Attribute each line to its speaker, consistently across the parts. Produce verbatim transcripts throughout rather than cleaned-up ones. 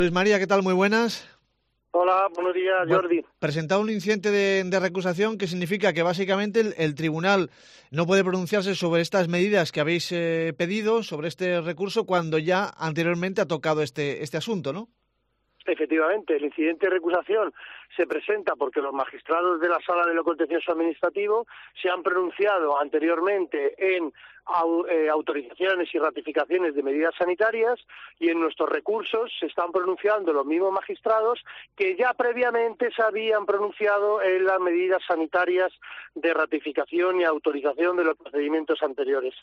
Speaker 1: Luis María, ¿qué tal? Muy buenas.
Speaker 2: Hola, buenos días, Jordi.
Speaker 1: Bueno, presentado un incidente de, de recusación que significa que básicamente el, el tribunal no puede pronunciarse sobre estas medidas que habéis eh, pedido, sobre este recurso, cuando ya anteriormente ha tocado este, este asunto, ¿no?
Speaker 2: Efectivamente, el incidente de recusación se presenta porque los magistrados de la Sala de lo Contencioso Administrativo se han pronunciado anteriormente en eh, autorizaciones y ratificaciones de medidas sanitarias, y en nuestros recursos se están pronunciando los mismos magistrados que ya previamente se habían pronunciado en las medidas sanitarias de ratificación y autorización de los procedimientos anteriores.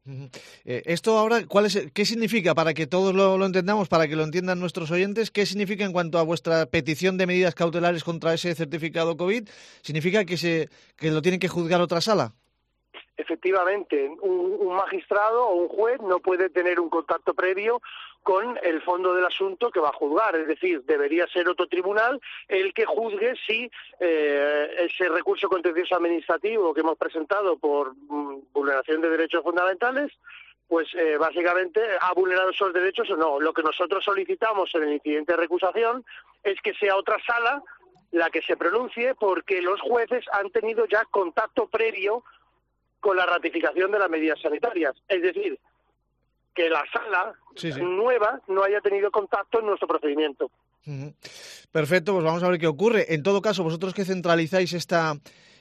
Speaker 1: Eh, esto ahora, ¿cuál es, ¿qué significa para que todos lo, lo entendamos, para que lo entiendan nuestros oyentes? ¿Qué significa en cuanto a vuestra petición de medidas cautelares contra ese certificado COVID? ¿Significa que se que lo tiene que juzgar otra sala?
Speaker 2: Efectivamente, un, un magistrado o un juez no puede tener un contacto previo con el fondo del asunto que va a juzgar, es decir, debería ser otro tribunal el que juzgue si eh, ese recurso contencioso administrativo que hemos presentado por mm, vulneración de derechos fundamentales, pues eh, básicamente ha vulnerado esos derechos o no. Lo que nosotros solicitamos en el incidente de recusación es que sea otra sala la que se pronuncie, porque los jueces han tenido ya contacto previo con la ratificación de las medidas sanitarias, es decir, que la sala sí, sí. nueva no haya tenido contacto en nuestro procedimiento.
Speaker 1: Uh-huh. Perfecto, pues vamos a ver qué ocurre. En todo caso, vosotros que centralizáis esta,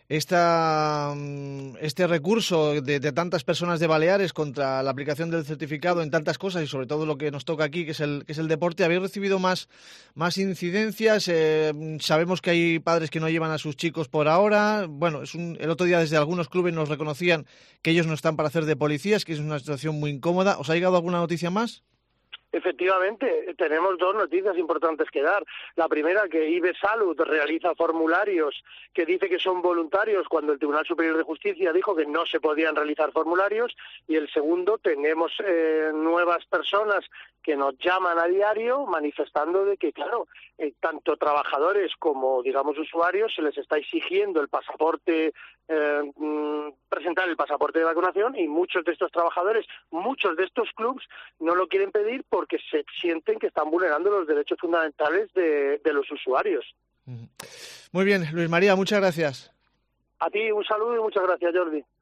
Speaker 1: esta, este recurso de, de tantas personas de Baleares contra la aplicación del certificado en tantas cosas, y sobre todo lo que nos toca aquí, que es el, que es el deporte, ¿habéis recibido más, más incidencias? Eh, sabemos que hay padres que no llevan a sus chicos por ahora. Bueno, es un, el otro día desde algunos clubes nos reconocían que ellos no están para hacer de policías, que es una situación muy incómoda. ¿Os ha llegado alguna noticia más?
Speaker 2: Efectivamente, tenemos dos noticias importantes que dar. La primera, que I B E Salud realiza formularios que dice que son voluntarios cuando el Tribunal Superior de Justicia dijo que no se podían realizar formularios. Y el segundo, tenemos eh, nuevas personas que nos llaman a diario manifestando de que, claro, eh, tanto trabajadores como, digamos, usuarios se les está exigiendo el pasaporte, eh, mm, presentar el pasaporte de vacunación, y muchos de estos trabajadores, muchos de estos clubs no lo quieren pedir porque se sienten que están vulnerando los derechos fundamentales de, de los usuarios.
Speaker 1: Muy bien, Luis María, muchas gracias.
Speaker 2: A ti un saludo y muchas gracias, Jordi.